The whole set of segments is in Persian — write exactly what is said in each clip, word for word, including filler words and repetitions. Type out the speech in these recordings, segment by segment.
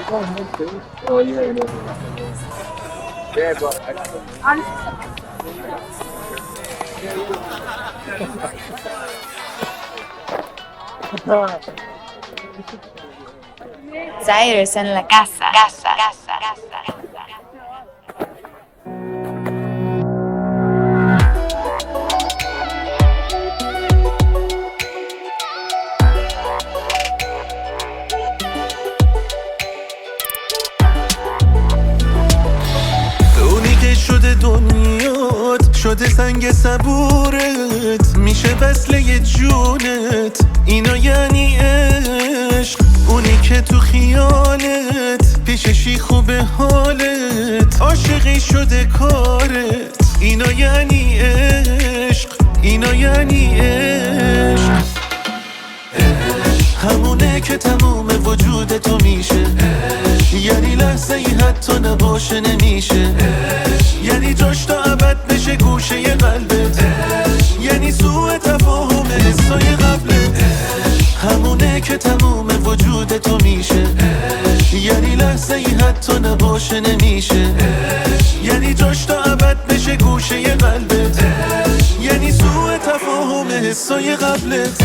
Zaires en la casa, casa, casa, casa. شده دنیات شده سنگ صبورت میشه وصله جونت اینا یعنی عشق اونی که تو خیالت پیششی خوبه حالت عاشقی شده کارت اینا یعنی عشق اینا یعنی عشق همونه که تموم وجود تو میشه یعنی لحظه ای حتی نباشه نمیشه یعنی جاش تا ابد بشه گوشه ی قلبت یعنی سوء تفاهم حسای قبلت همونه که تموم وجود تو میشه یعنی لحظه ای حتی نباشه نمیشه یعنی جاش تا ابد بشه گوشه ی قلبت یعنی سوء تفاهم حسای قبلت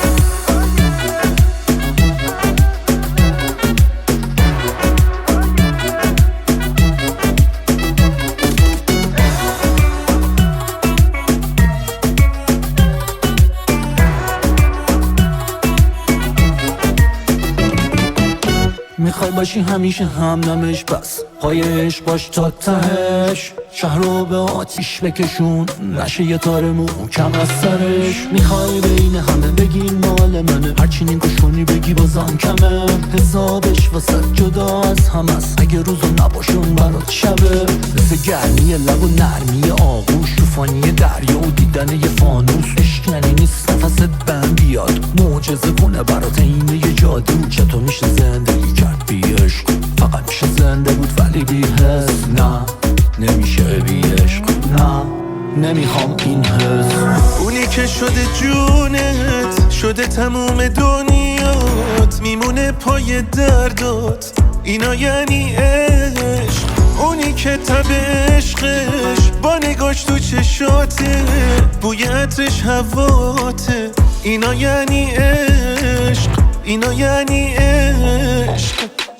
میخوای باشی همیشه همدمش بس پایش باش تا تهش شهر رو به آتیش بکشون نشه یه تار محکم از سرش میخوای بین همه بگی مال منه هرچی نگوش کنی بگی بازم کمه حسابش واسه جدا از هم است اگه روزو نباشون برات شبه مثل گرمی لب و نرمی آغوش طوفانی دریا و دیدن یه فانوس عشق یعنی نیست نفست بند بیاد معجزه کنه برات اینه یه جادو چطور میشه زندگی کرد بی عشق فقط میشه زنده بود ولی بی حس نه نمیشه بی عشق نه نمیخوام این حس اونی که شده جونت شده تموم دنیات میمونه پای دردات اینا یعنی عشق اونی که تب عشقش با نگاش تو چشاته بوی عطرش هواته اینا یعنی عشق اینا یعنی عشق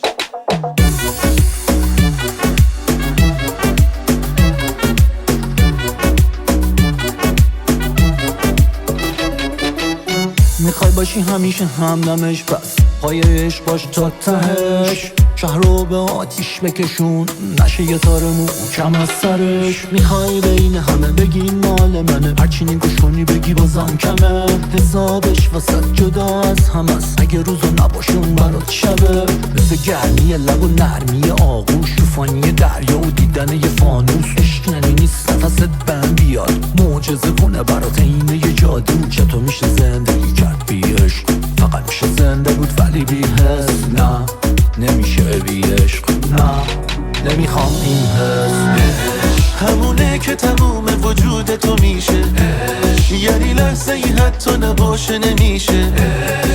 میخوای باشی همیشه همدمش بس پایش باش تا تهش شهر رو به آتیش بکشون نشه یه تار محکم از سرش میخوای بین همه بگی مال منه هرچی نگوش کنی بگی بازم کمه حسابش واسه جدا از هم است اگه روزو نباشون برات شبه مثل گرمی لب و نرمی آغوش طوفانی دریا و دیدن یه فانوس عشق یعنی نیست نفست بند بیاد معجزه کنه برات اینه یه جادو چطور میشه زندگی کرد بی عشق فقط میشه زنده بود ولی بی حس نه نمیشه بی عشق نه نمیخوام این حس همونه که تموم وجود تو میشه یعنی لحظه ای حتی نباشه نمیشه